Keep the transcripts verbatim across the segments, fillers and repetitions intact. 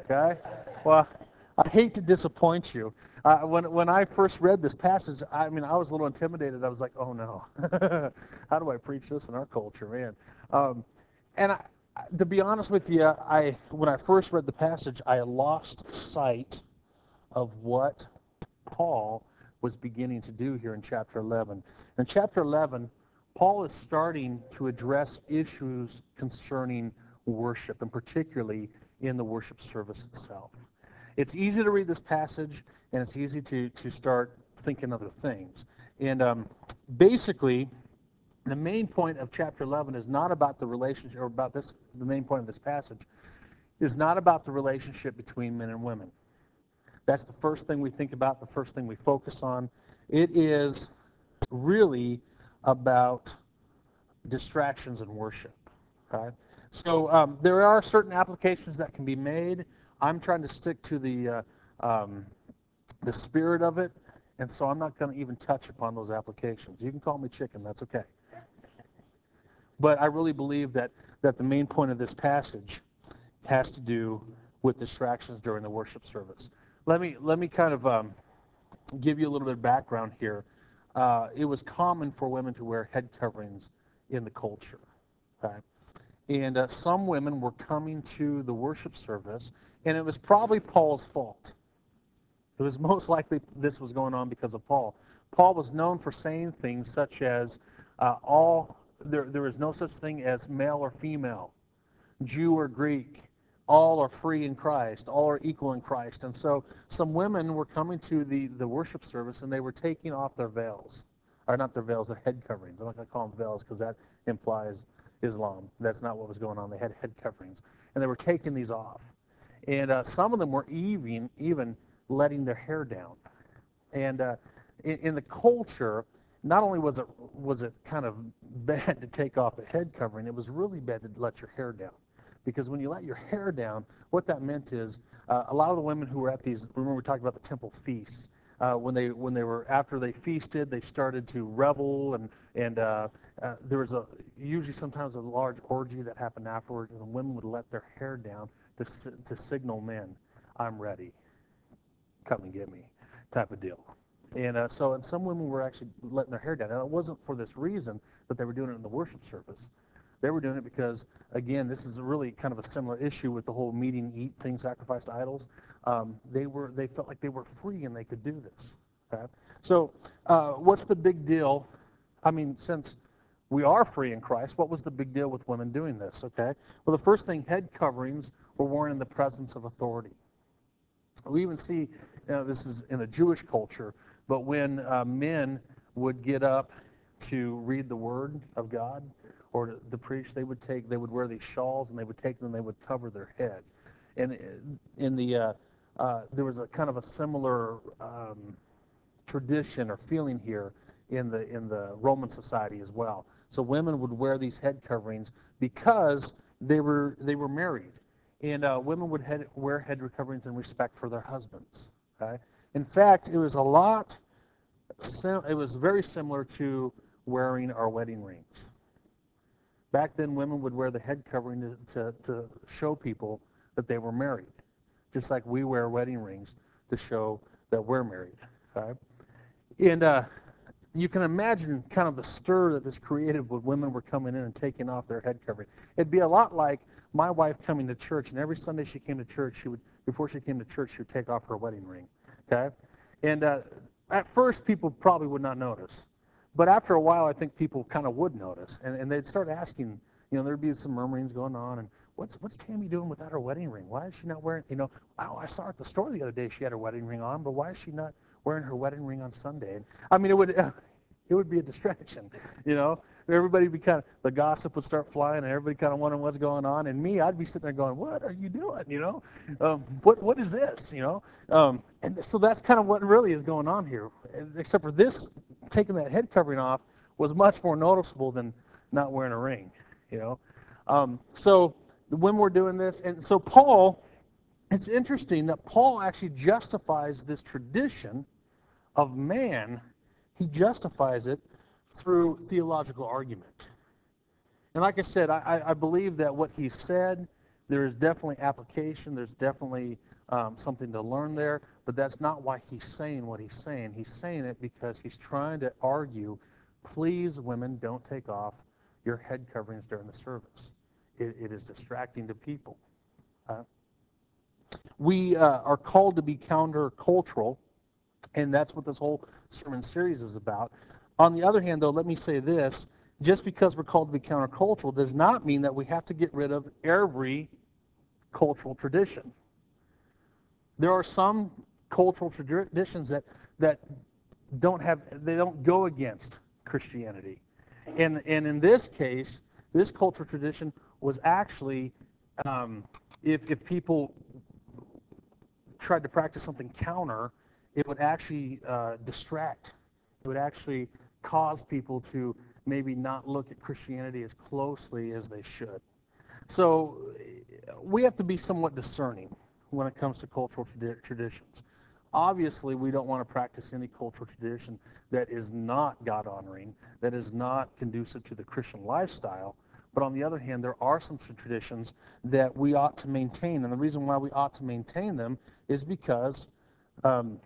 Okay? Well, I hate to disappoint you. Uh, when, when I first read this passage, I mean, I was a little intimidated. I was like, oh no, how do I preach this in our culture, man? Um, and I, to be honest with you, I when I first read the passage, I lost sight of what Paul was beginning to do here in chapter eleven. In chapter eleven, Paul is starting to address issues concerning worship, and particularly in the worship service itself. It's easy to read this passage, and it's easy to, to start thinking other things. And um, basically, the main point of chapter eleven is not about the relationship, or about this, the main point of this passage is not about the relationship between men and women. That's the first thing we think about, the first thing we focus on. It is really about distractions in worship. Right? So um, there are certain applications that can be made. I'm trying to stick to the uh, um, the spirit of it, and so I'm not going to even touch upon those applications. You can call me chicken, that's okay. But I really believe that that the main point of this passage has to do with distractions during the worship service. Let me let me kind of um, give you a little bit of background here. Uh, it was common for women to wear head coverings in the culture. Okay? And uh, some women were coming to the worship service, and it was probably Paul's fault. It was most likely this was going on because of Paul. Paul was known for saying things such as, uh, all there, there is no such thing as male or female, Jew or Greek. All are free in Christ. All are equal in Christ. And so some women were coming to the, the worship service, and they were taking off their veils. Or not their veils, their head coverings. I'm not going to call them veils because that implies Islam. That's not what was going on. They had head coverings. And they were taking these off. And uh, some of them were even, even letting their hair down. And uh, in, in the culture, not only was it was it kind of bad to take off the head covering, it was really bad to let your hair down. Because when you let your hair down, what that meant is uh, a lot of the women who were at these, remember we talked about the temple feasts, uh, when they when they were after they feasted, they started to revel, and and uh, uh, there was a usually sometimes a large orgy that happened afterward, and the women would let their hair down to to signal men, I'm ready, come and get me, type of deal. And uh, so, and some women were actually letting their hair down. Now, it wasn't for this reason that they were doing it in the worship service. They were doing it because, again, this is really kind of a similar issue with the whole meat and eat thing, sacrificed to idols. Um, they were, they felt like they were free and they could do this. Okay? So, uh, what's the big deal? I mean, since we are free in Christ, what was the big deal with women doing this? Okay. Well, the first thing, head coverings were worn in the presence of authority. We even see, you know, this is in a Jewish culture, but when uh, men would get up to read the Word of God or to, to preach, they would take, they would wear these shawls, and they would take them, and they would cover their head. And in the, uh, uh, there was a kind of a similar um, tradition or feeling here in the in the Roman society as well. So women would wear these head coverings because they were they were married, and uh, women would head, wear head coverings in respect for their husbands. Okay? In fact, it was a lot. Sim- it was very similar to wearing our wedding rings. Back then, women would wear the head covering to, to, to show people that they were married, just like we wear wedding rings to show that we're married. Okay? And uh, you can imagine kind of the stir that this created when women were coming in and taking off their head covering. It'd be a lot like my wife coming to church, and every Sunday she came to church, she would, before she came to church, she would take off her wedding ring. Okay? And uh, at first, people probably would not notice. But after a while, I think people kind of would notice, and, and they'd start asking, you know, there'd be some murmurings going on, and what's what's Tammy doing without her wedding ring? Why is she not wearing, you know, wow, I saw her at the store the other day, she had her wedding ring on, but why is she not wearing her wedding ring on Sunday? And, I mean, it would it would be a distraction, you know. Everybody would be kind of, the gossip would start flying, and everybody kind of wondering what's going on. And me, I'd be sitting there going, what are you doing, you know? Um, what What is this, you know? Um, and so that's kind of what really is going on here. Except for this, taking that head covering off was much more noticeable than not wearing a ring, you know? Um, so when we're doing this, and so Paul, it's interesting that Paul actually justifies this tradition of man, he justifies it through theological argument. And like I said, I, I believe that what he said there is definitely application. There's definitely um, something to learn there, but that's not why he's saying what he's saying. He's saying it because he's trying to argue, please, women, don't take off your head coverings during the service. It, it is distracting to people. Uh, we uh, are called to be countercultural, and that's what this whole sermon series is about. On the other hand, though, let me say this. Just because we're called to be countercultural does not mean that we have to get rid of every cultural tradition. There are some cultural traditions that, that don't have, they don't go against Christianity. And, and in this case, this cultural tradition was actually, um, if, if people tried to practice something counter, it would actually uh, distract. It would actually cause people to maybe not look at Christianity as closely as they should. So we have to be somewhat discerning when it comes to cultural tradi- traditions. Obviously, we don't want to practice any cultural tradition that is not God-honoring, that is not conducive to the Christian lifestyle. But on the other hand, there are some traditions that we ought to maintain. And the reason why we ought to maintain them is because um,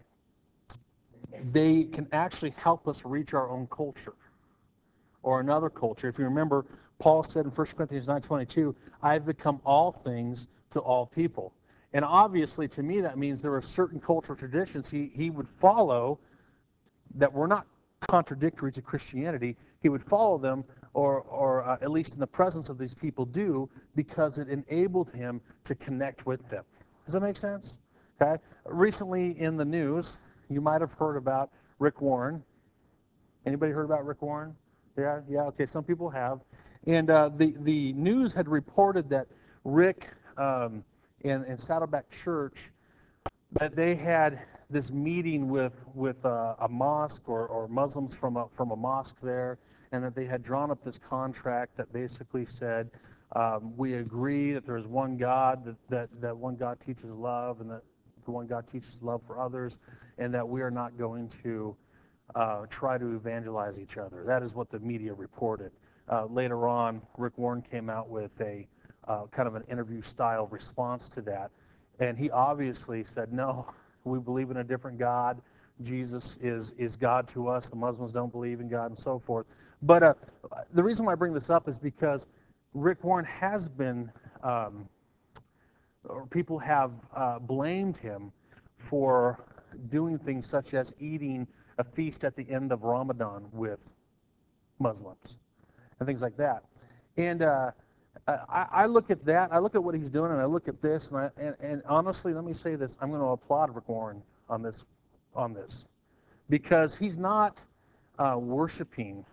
they can actually help us reach our own culture or another culture. If you remember, Paul said in First Corinthians nine twenty-two, I have become all things to all people. And obviously, to me, that means there are certain cultural traditions he, he would follow that were not contradictory to Christianity. He would follow them, or, or uh, at least in the presence of these people do, because it enabled him to connect with them. Does that make sense? Okay. Recently in the news, you might have heard about Rick Warren. Anybody heard about Rick Warren? Yeah, yeah, okay, some people have. And uh, the, the news had reported that Rick um, and, and Saddleback Church, that they had this meeting with, with uh, a mosque or, or Muslims from a, from a mosque there, and that they had drawn up this contract that basically said, um, we agree that there is one God, that, that, that one God teaches love, and that the one God teaches love for others, and that we are not going to uh, try to evangelize each other. That is what the media reported. Uh, later on, Rick Warren came out with a uh, kind of an interview-style response to that, and he obviously said, no, we believe in a different God. Jesus is, is God to us. The Muslims don't believe in God and so forth. But uh, the reason why I bring this up is because Rick Warren has been, um, or people have uh, blamed him for doing things such as eating a feast at the end of Ramadan with Muslims and things like that. And uh, I, I look at that, I look at what he's doing, and I look at this, and, I, and, and honestly, let me say this: I'm going to applaud Rick Warren on this, on this, because he's not uh, worshiping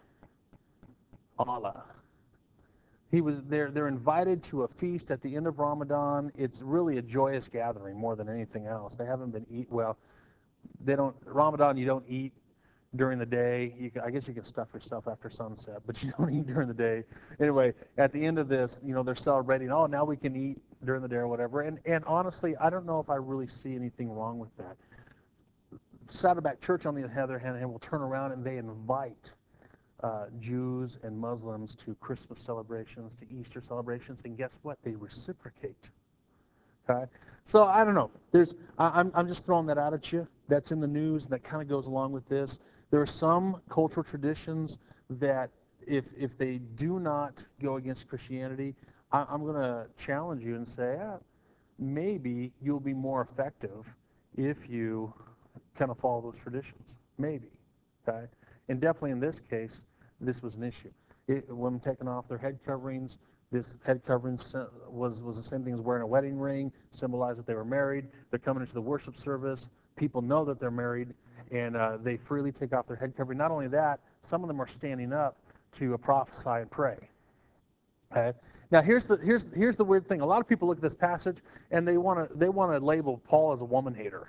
Allah. He was they're they're invited to a feast at the end of Ramadan. It's really a joyous gathering more than anything else. They haven't been eat well. They don't Ramadan. You don't eat during the day. You can, I guess you can stuff yourself after sunset, but you don't eat during the day. Anyway, at the end of this, you know, they're celebrating. Oh, now we can eat during the day or whatever. And and honestly, I don't know if I really see anything wrong with that. Saddleback Church, on the other hand, will turn around and they invite uh, Jews and Muslims to Christmas celebrations, to Easter celebrations, and guess what? They reciprocate. Okay, so I don't know. There's, I, I'm, I'm just throwing that out at you. That's in the news, and that kind of goes along with this. There are some cultural traditions that, if if they do not go against Christianity, I, I'm going to challenge you and say, ah, maybe you'll be more effective if you kind of follow those traditions. Maybe. Okay, and definitely in this case, this was an issue. It, women taking off their head coverings. This head covering was, was the same thing as wearing a wedding ring, symbolized that they were married. They're coming into the worship service. People know that they're married, and uh, they freely take off their head covering. Not only that, some of them are standing up to uh, prophesy and pray. Okay. Now here's the here's here's the weird thing. A lot of people look at this passage and they want to they want to label Paul as a woman hater.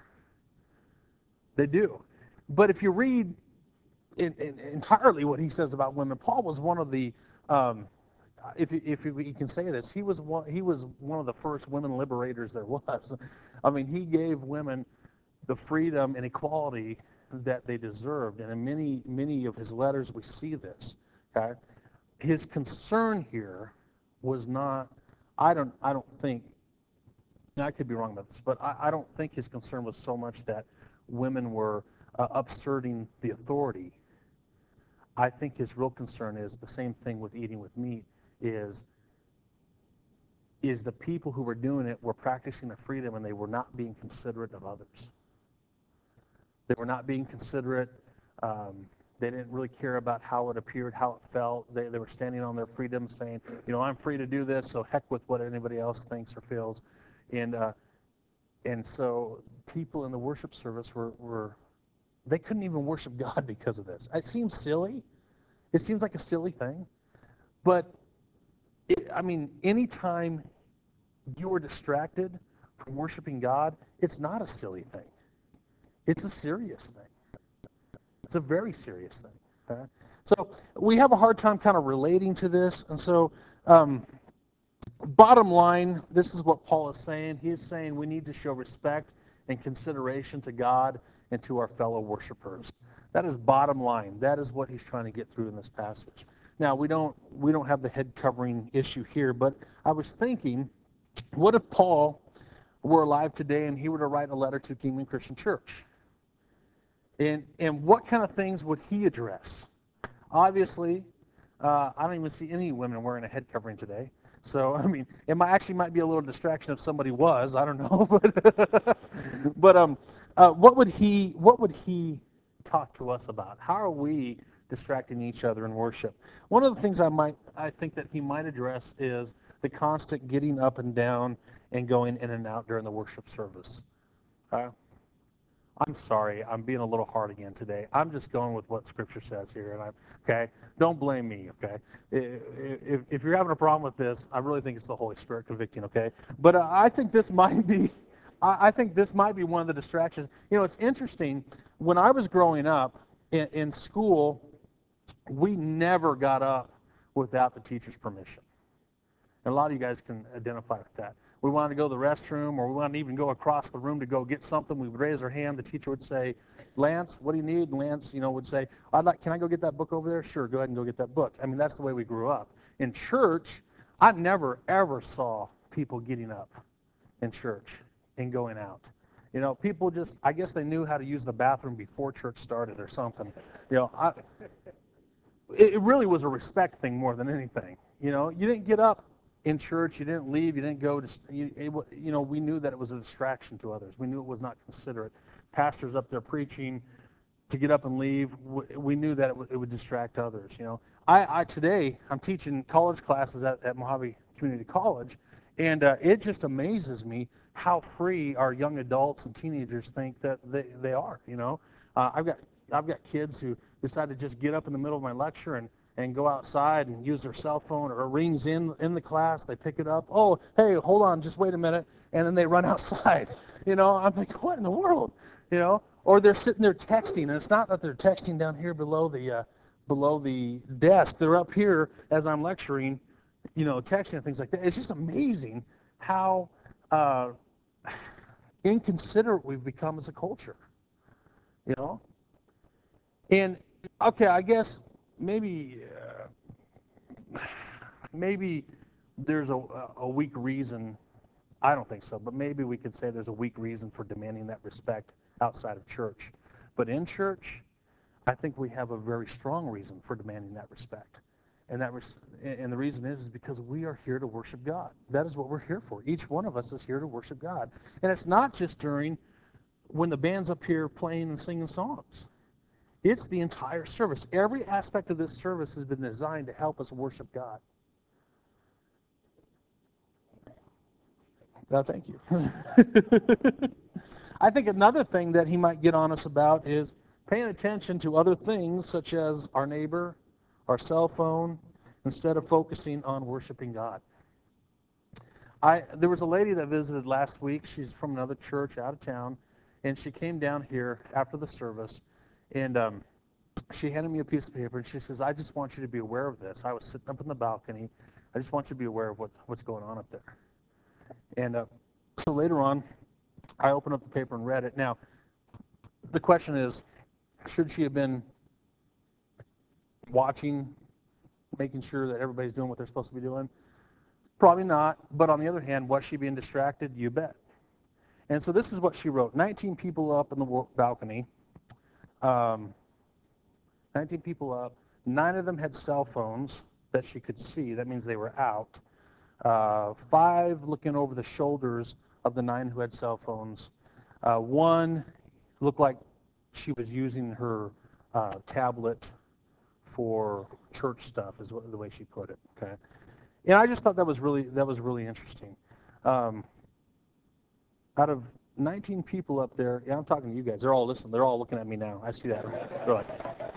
They do, but if you read in, in, entirely what he says about women, Paul was one of the um, if if you can say this, he was one, he was one of the first women liberators there was. I mean, he gave women the freedom and equality that they deserved, and in many many of his letters we see this. Okay, his concern here was not. I don't I don't think Now, I could be wrong about this, but I, I don't think his concern was so much that women were uh, upserting the authority. I think his real concern is the same thing with eating with meat, is is the people who were doing it were practicing their freedom and they were not being considerate of others. They were not being considerate. Um, they didn't really care about how it appeared, how it felt. They, they were standing on their freedom saying, you know, I'm free to do this, so heck with what anybody else thinks or feels. And uh, and so people in the worship service were, were, they couldn't even worship God because of this. It seems silly. It seems like a silly thing. But, it, I mean, anytime you are distracted from worshiping God, it's not a silly thing. It's a serious thing. It's a very serious thing. Okay? So we have a hard time kind of relating to this. And so, um, bottom line, this is what Paul is saying. He is saying we need to show respect and consideration to God and to our fellow worshipers. That is bottom line. That is what he's trying to get through in this passage. Now, we don't we don't have the head covering issue here, but I was thinking, what if Paul were alive today and he were to write a letter to Kingman Christian Church? And and what kind of things would he address? Obviously, uh, I don't even see any women wearing a head covering today. So, I mean, it might actually might be a little distraction if somebody was. I don't know, but but um, uh, what would he what would he talk to us about? How are we distracting each other in worship? One of the things I might I think that he might address is the constant getting up and down and going in and out during the worship service. Uh, I'm sorry, I'm being a little hard again today. I'm just going with what Scripture says here, and I'm okay. Don't blame me, okay? If, if you're having a problem with this, I really think it's the Holy Spirit convicting, okay? But uh, I think this might be, I, I think this might be one of the distractions. You know, it's interesting. When I was growing up in, in school, we never got up without the teacher's permission. And a lot of you guys can identify with that. We wanted to go to the restroom, or we wanted to even go across the room to go get something. We would raise our hand. The teacher would say, Lance, what do you need? And Lance, you know, would say, I'd like, can I go get that book over there? Sure, go ahead and go get that book. I mean, that's the way we grew up. In church, I never, ever saw people getting up in church and going out. You know, people just, I guess they knew how to use the bathroom before church started or something. You know, I, it really was a respect thing more than anything. You know, you didn't get up in church, you didn't leave, you didn't go to, you, you know, we knew that it was a distraction to others. We knew it was not considerate. Pastors up there preaching, to get up and leave, we knew that it would, it would distract others. You know, I, I today I'm teaching college classes at, at Mojave Community College, and uh, it just amazes me how free our young adults and teenagers think that they, they are. You know, uh, I've got I've got kids who decide to just get up in the middle of my lecture and and go outside and use their cell phone, or it rings in in the class, they pick it up. Oh, hey, hold on, just wait a minute, and then they run outside. You know, I'm thinking, what in the world? You know, or they're sitting there texting, and it's not that they're texting down here below the uh, below the desk. They're up here as I'm lecturing, you know, texting and things like that. It's just amazing how uh, inconsiderate we've become as a culture. You know, and okay, I guess maybe uh, maybe there's a, a weak reason. I don't think so, but maybe we could say there's a weak reason for demanding that respect outside of church. But in church, I think we have a very strong reason for demanding that respect. And that res- and the reason is, is because we are here to worship God. That is what we're here for. Each one of us is here to worship God. And it's not just during when the band's up here playing and singing songs. It's the entire service. Every aspect of this service has been designed to help us worship God. No, thank you. I think another thing that he might get on us about is paying attention to other things, such as our neighbor, our cell phone, instead of focusing on worshiping God. I there was a lady that visited last week. She's from another church out of town, and she came down here after the service, and um, she handed me a piece of paper, and she says, "I just want you to be aware of this." I was sitting up in the balcony. I just want you to be aware of what, what's going on up there. And uh, so later on, I opened up the paper and read it. Now, the question is, should she have been watching, making sure that everybody's doing what they're supposed to be doing? Probably not. But on the other hand, was she being distracted? You bet. And so this is what she wrote. nineteen people up in the balcony. Um, nineteen people up. Nine of them had cell phones that she could see. That means they were out. Uh, five looking over the shoulders of the nine who had cell phones. Uh, one looked like she was using her uh, tablet for church stuff, is what, the way she put it. Okay, and I just thought that was really that was really interesting. Um, out of nineteen people up there, yeah, I'm talking to you guys. They're all listening. They're all looking at me now. I see that. They're like.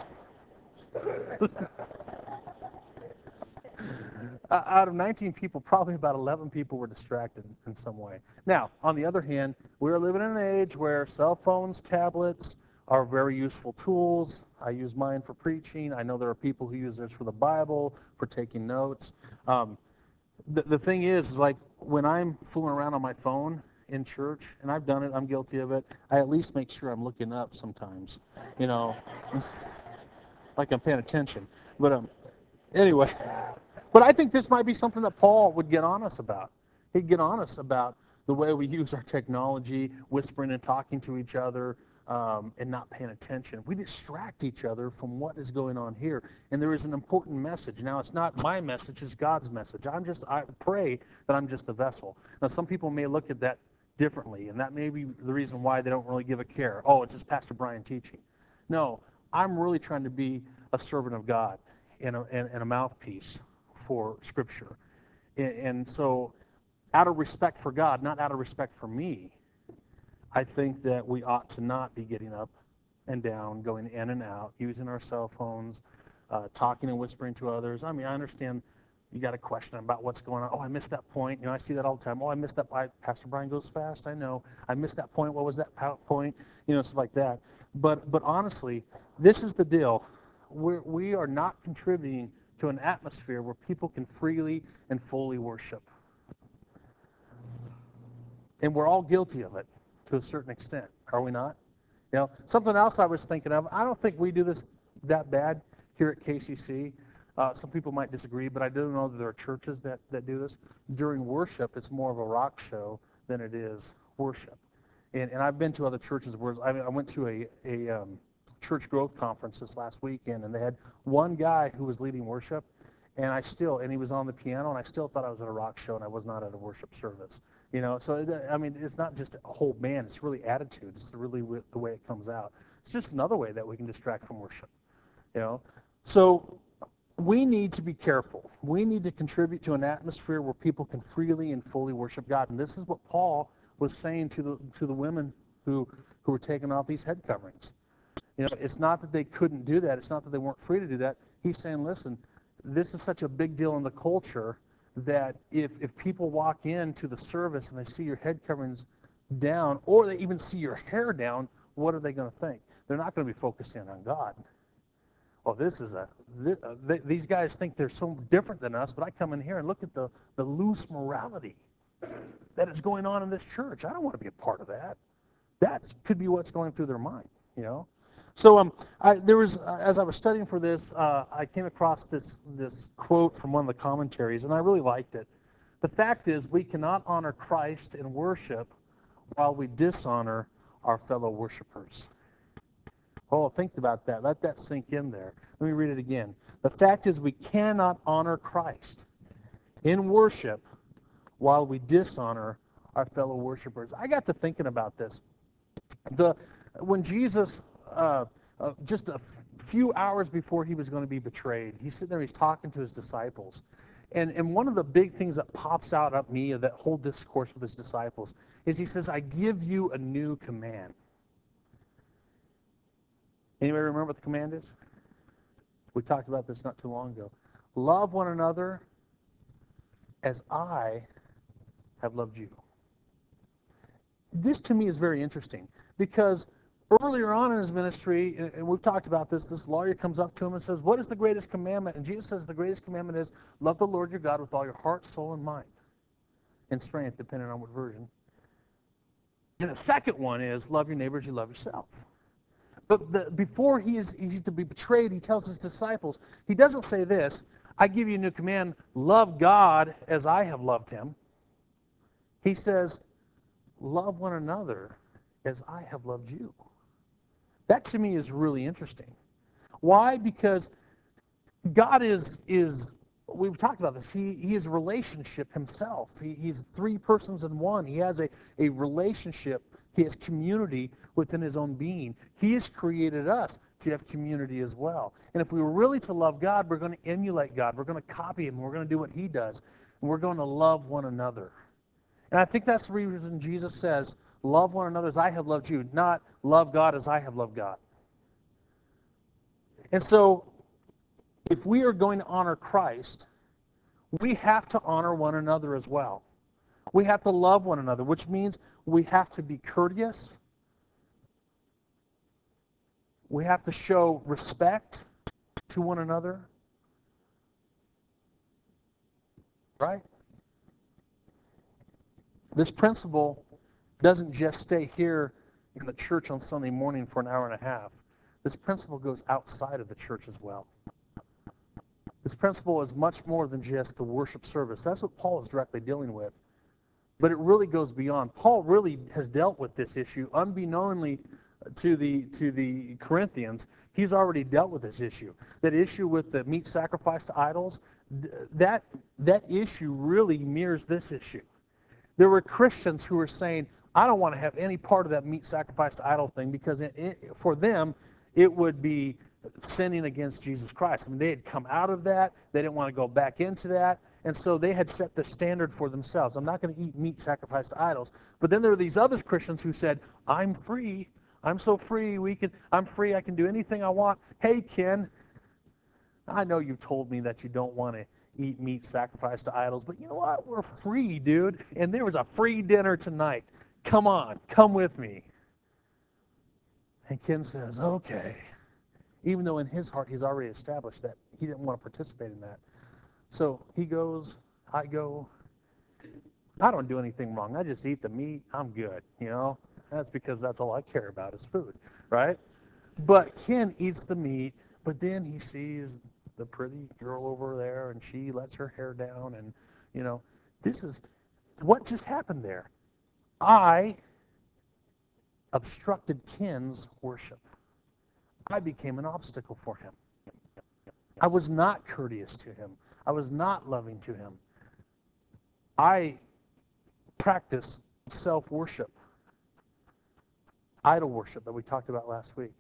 Uh, out of nineteen people, probably about eleven people were distracted in some way. Now, on the other hand, we're living in an age where cell phones, tablets are very useful tools. I use mine for preaching. I know there are people who use theirs for the Bible, for taking notes. Um, the, the thing is, is, like when I'm fooling around on my phone in church, and I've done it, I'm guilty of it, I at least make sure I'm looking up sometimes, you know, like I'm paying attention. But um, anyway. But I think this might be something that Paul would get on us about. He'd get on us about the way we use our technology, whispering and talking to each other, um, and not paying attention. We distract each other from what is going on here. And there is an important message. Now, it's not my message, it's God's message. I'm just, I pray that I'm just the vessel. Now, some people may look at that differently, and that may be the reason why they don't really give a care. Oh, it's just Pastor Brian teaching. No, I'm really trying to be a servant of God and a, and, and a mouthpiece for Scripture. And, and so, out of respect for God, not out of respect for me, I think that we ought to not be getting up and down, going in and out, using our cell phones, uh, talking and whispering to others. I mean, I understand you got a question about what's going on. Oh, I missed that point. You know, I see that all the time. Oh, I missed that. I, Pastor Brian goes fast. I know. I missed that point. What was that point? You know, stuff like that. But but honestly, this is the deal. We're, we are not contributing to an atmosphere where people can freely and fully worship. And we're all guilty of it to a certain extent, are we not? You know, something else I was thinking of, I don't think we do this that bad here at K C C. Uh, some people might disagree, but I do know that there are churches that, that do this. During worship, it's more of a rock show than it is worship. And, and I've been to other churches where I, mean, I went to a, a um, church growth conference this last weekend, and they had one guy who was leading worship, and I still, and he was on the piano, and I still thought I was at a rock show, and I was not at a worship service. You know, so it, I mean, it's not just a whole band; it's really attitude. It's really the way it comes out. It's just another way that we can distract from worship. You know, so we need to be careful. We need to contribute to an atmosphere where people can freely and fully worship God. And this is what Paul was saying to the to the women who who were taking off these head coverings. You know, it's not that they couldn't do that. It's not that they weren't free to do that. He's saying, listen, this is such a big deal in the culture that if if people walk into the service and they see your head coverings down, or they even see your hair down, what are they going to think? They're not going to be focusing on God. Oh, this is a, this, uh, th- these guys think they're so different than us, but I come in here and look at the, the loose morality that is going on in this church. I don't want to be a part of that. That could be what's going through their mind, you know? So um, I, there was, uh, as I was studying for this, uh, I came across this, this quote from one of the commentaries, and I really liked it. The fact is, we cannot honor Christ in worship while we dishonor our fellow worshipers. Oh, think about that. Let that sink in there. Let me read it again. The fact is, we cannot honor Christ in worship while we dishonor our fellow worshipers. I got to thinking about this. The when Jesus, uh, uh, just a f- few hours before he was going to be betrayed, he's sitting there, he's talking to his disciples. And, and one of the big things that pops out at me of that whole discourse with his disciples is he says, I give you a new command. Anybody remember what the command is? We talked about this not too long ago. Love one another as I have loved you. This to me is very interesting because earlier on in his ministry, and we've talked about this, this lawyer comes up to him and says, what is the greatest commandment? And Jesus says the greatest commandment is love the Lord your God with all your heart, soul, and mind, and strength, depending on what version. And the second one is love your neighbors, you love yourself. But the, before he is he's to be betrayed, he tells his disciples, he doesn't say this, I give you a new command, love God as I have loved him. He says, love one another as I have loved you. That to me is really interesting. Why? Because God is, is we've talked about this, he, he is a relationship himself. He, he's three persons in one. He has a, a relationship. He has community within his own being. He has created us to have community as well. And if we were really to love God, we're going to emulate God. We're going to copy him. We're going to do what he does. And we're going to love one another. And I think that's the reason Jesus says, love one another as I have loved you, not love God as I have loved God. And so, if we are going to honor Christ, we have to honor one another as well. We have to love one another, which means we have to be courteous. We have to show respect to one another. Right? This principle doesn't just stay here in the church on Sunday morning for an hour and a half. This principle goes outside of the church as well. This principle is much more than just the worship service. That's what Paul is directly dealing with. But it really goes beyond. Paul really has dealt with this issue unbeknownly to the to the Corinthians. He's already dealt with this issue. That issue with the meat sacrificed to idols, that that issue really mirrors this issue. There were Christians who were saying, I don't want to have any part of that meat sacrificed to idol thing because it, it, for them, it would be sinning against Jesus Christ. I mean, they had come out of that. They didn't want to go back into that. And so they had set the standard for themselves. I'm not going to eat meat sacrificed to idols. But then there were these other Christians who said, I'm free. I'm so free. We can. I'm free. I can do anything I want. Hey, Ken, I know you told me that you don't want to eat meat sacrificed to idols, but you know what? We're free, dude. And there was a free dinner tonight. Come on. Come with me. And Ken says, okay. Even though in his heart he's already established that he didn't want to participate in that. So he goes, I go. I don't do anything wrong. I just eat the meat. I'm good, you know. That's because that's all I care about is food, right? But Ken eats the meat, but then he sees the pretty girl over there, and she lets her hair down, and, you know, this is what just happened there. I obstructed Ken's worship. I became an obstacle for him. I was not courteous to him. I was not loving to him. I practiced self-worship, idol worship that we talked about last week.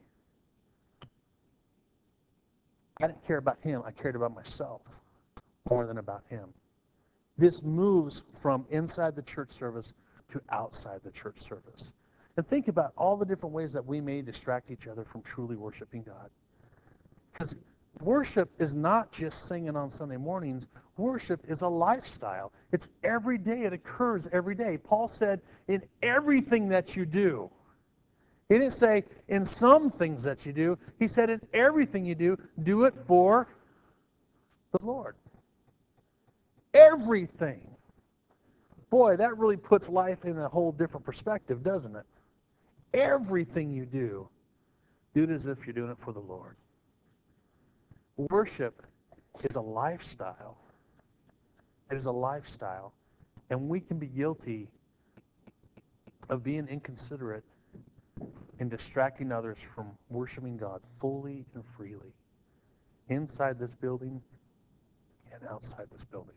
I didn't care about him. I cared about myself more than about him. This moves from inside the church service to outside the church service. And think about all the different ways that we may distract each other from truly worshiping God. Because worship is not just singing on Sunday mornings. Worship is a lifestyle. It's every day. It occurs every day. Paul said, in everything that you do. He didn't say, in some things that you do. He said, in everything you do, do it for the Lord. Everything. Boy, that really puts life in a whole different perspective, doesn't it? Everything you do, do it as if you're doing it for the Lord. Worship is a lifestyle. It is a lifestyle. And we can be guilty of being inconsiderate and distracting others from worshiping God fully and freely inside this building and outside this building.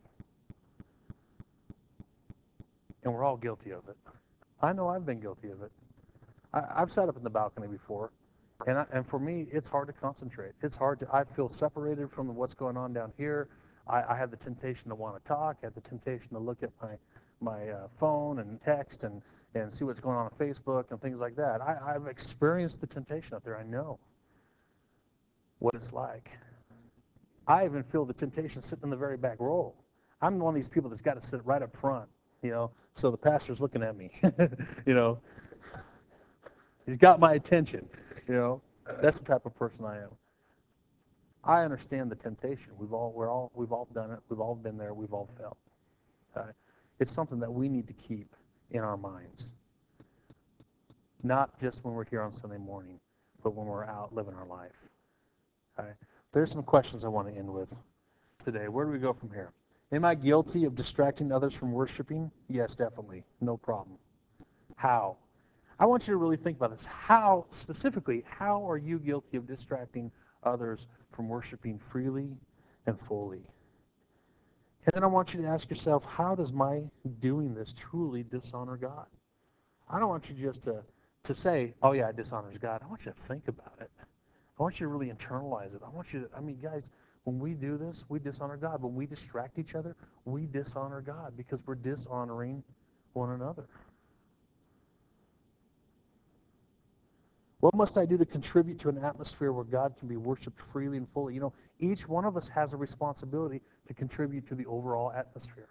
And we're all guilty of it. I know I've been guilty of it. I, I've sat up in the balcony before, and I, and for me, it's hard to concentrate. It's hard to, I feel separated from what's going on down here. I, I have the temptation to want to talk. I have the temptation to look at my my uh, phone and text and, and see what's going on on Facebook and things like that. I, I've experienced the temptation out there. I know what it's like. I even feel the temptation sitting in the very back row. I'm one of these people that's got to sit right up front, you know, so the pastor's looking at me, you know. He's got my attention, you know. That's the type of person I am. I understand the temptation. We've all, we're all, we've all done it. We've all been there. We've all felt. Okay? It's something that we need to keep in our minds. Not just when we're here on Sunday morning, but when we're out living our life. Okay? There's some questions I want to end with today. Where do we go from here? Am I guilty of distracting others from worshiping? Yes, definitely. No problem. How? I want you to really think about this. How, specifically, how are you guilty of distracting others from worshiping freely and fully? And then I want you to ask yourself, how does my doing this truly dishonor God? I don't want you just to, to say, oh yeah, it dishonors God. I want you to think about it. I want you to really internalize it. I want you to, I mean, guys, when we do this, we dishonor God. When we distract each other, we dishonor God because we're dishonoring one another. What must I do to contribute to an atmosphere where God can be worshiped freely and fully? You know, each one of us has a responsibility to contribute to the overall atmosphere.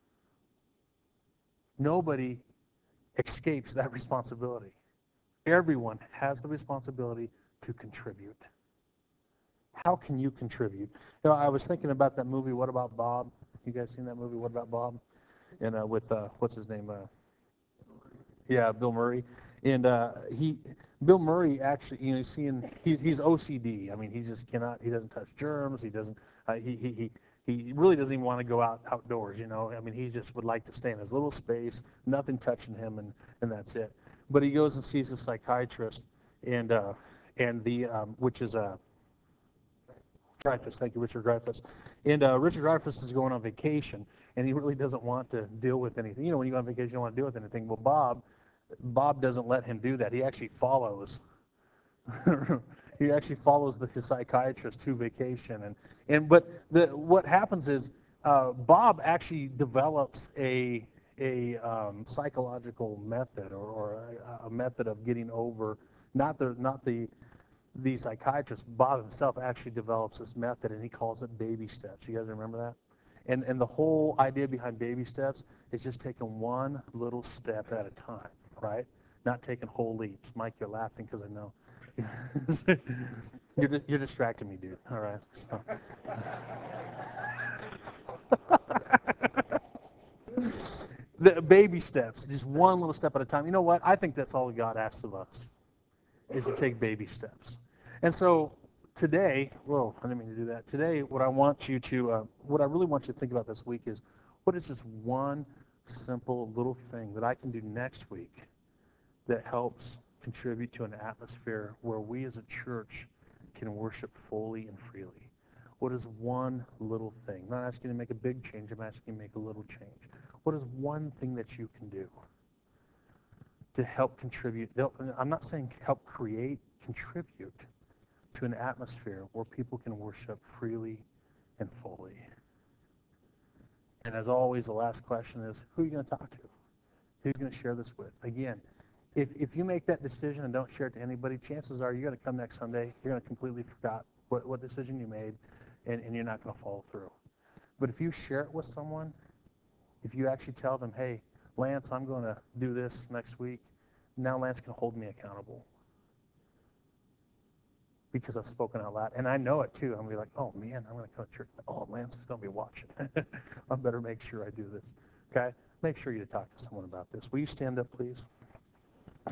Nobody escapes that responsibility. Everyone has the responsibility to contribute. How can you contribute? You know, I was thinking about that movie, What About Bob? You guys seen that movie, What About Bob? And uh, with, uh, what's his name? Uh, yeah, Bill Murray. And uh, he, Bill Murray actually, you know, seeing, he's, he's O C D. I mean, he just cannot, he doesn't touch germs. He doesn't, uh, he, he, he, he really doesn't even want to go out outdoors, you know. I mean, he just would like to stay in his little space, nothing touching him, and, and that's it. But he goes and sees a psychiatrist, and, uh, and the, um, which is a, Dreyfuss, thank you, Richard Dreyfuss. And uh, Richard Dreyfuss is going on vacation, and he really doesn't want to deal with anything. You know, when you go on vacation, you don't want to deal with anything. Well, Bob, Bob doesn't let him do that. He actually follows. He actually follows the, his psychiatrist to vacation, and and but the what happens is uh, Bob actually develops a a um, psychological method or, or a, a method of getting over not the not the the psychiatrist, Bob himself, actually develops this method, and he calls it baby steps. You guys remember that? And and the whole idea behind baby steps is just taking one little step at a time, right? Not taking whole leaps. Mike, you're laughing because I know. you're, you're distracting me, dude. All right. So. The baby steps, just one little step at a time. You know what? I think that's all God asks of us, is to take baby steps. And so today, whoa, I didn't mean to do that. Today, what I want you to, uh, what I really want you to think about this week is, what is this one simple little thing that I can do next week that helps contribute to an atmosphere where we as a church can worship fully and freely? What is one little thing? I'm not asking you to make a big change, I'm asking you to make a little change. What is one thing that you can do to help contribute? I'm not saying help create, contribute to an atmosphere where people can worship freely and fully. And as always, the last question is, who are you going to talk to? Who are you going to share this with? Again, if, if you make that decision and don't share it to anybody, chances are you're going to come next Sunday, you're going to completely forget what, what decision you made, and, and you're not going to follow through. But if you share it with someone, if you actually tell them, hey, Lance, I'm going to do this next week, now Lance can hold me accountable because I've spoken out loud. And I know it too. I'm going to be like, oh man, I'm going to come to church. Oh, Lance is going to be watching. I better make sure I do this. Okay? Make sure you talk to someone about this. Will you stand up, please? The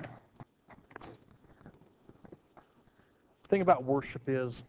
thing about worship is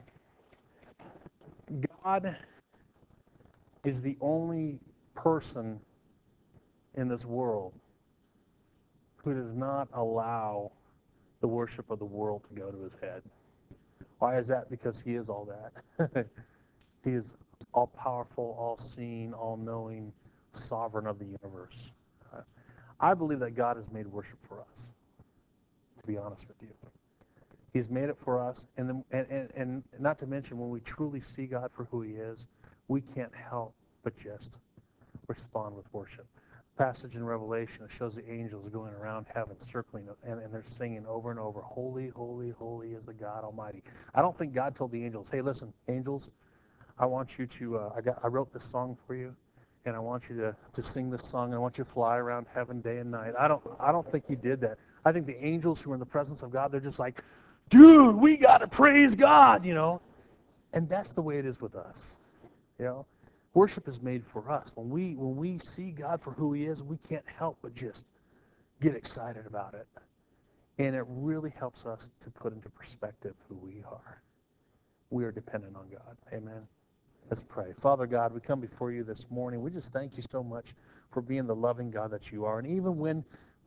God is the only person in this world who does not allow the worship of the world to go to his head. Why is that? Because he is all that. He is all powerful, all seeing, all knowing, sovereign of the universe. Uh, I believe that God has made worship for us, to be honest with you. He's made it for us, and, then, and, and, and not to mention, when we truly see God for who he is, we can't help but just respond with worship. Passage in Revelation, it shows the angels going around heaven, circling, and, and they're singing over and over, holy, holy, holy is the God Almighty. I don't think God told the angels, hey, listen, angels, I want you to, uh, I, got, I wrote this song for you, and I want you to, to sing this song, and I want you to fly around heaven day and night. I don't, I don't think he did that. I think the angels who are in the presence of God, they're just like, dude, we got to praise God, you know. And that's the way it is with us, you know. Worship is made for us. When we when we see God for who he is, we can't help but just get excited about it. And it really helps us to put into perspective who we are. We are dependent on God. Amen. Let's pray. Father God, we come before you this morning. We just thank you so much for being the loving God that you are. And even when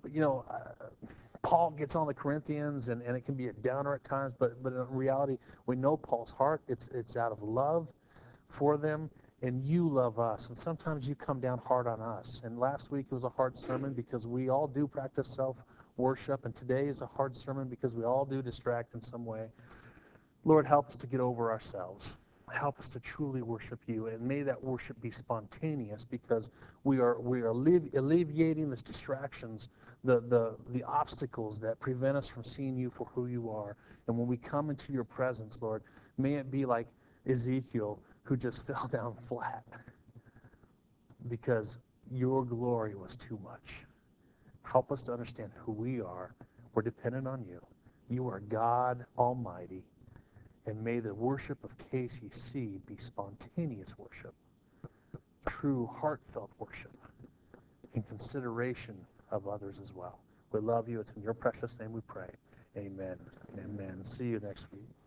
you know, uh, Paul gets on the Corinthians, and, and it can be a downer at times, but but in reality, we know Paul's heart. It's it's out of love for them, and you love us. And sometimes you come down hard on us. And last week it was a hard sermon because we all do practice self worship, and today is a hard sermon because we all do distract in some way. Lord, help us to get over ourselves. Help us to truly worship you, and may that worship be spontaneous because we are we are allevi- alleviating the distractions, the, the the obstacles that prevent us from seeing you for who you are. And when we come into your presence, Lord, may it be like Ezekiel, who just fell down flat because your glory was too much. Help us to understand who we are. We're dependent on you. You are God Almighty. And may the worship of K C C be spontaneous worship, true heartfelt worship, in consideration of others as well. We love you. It's in your precious name we pray. Amen. Amen. See you next week.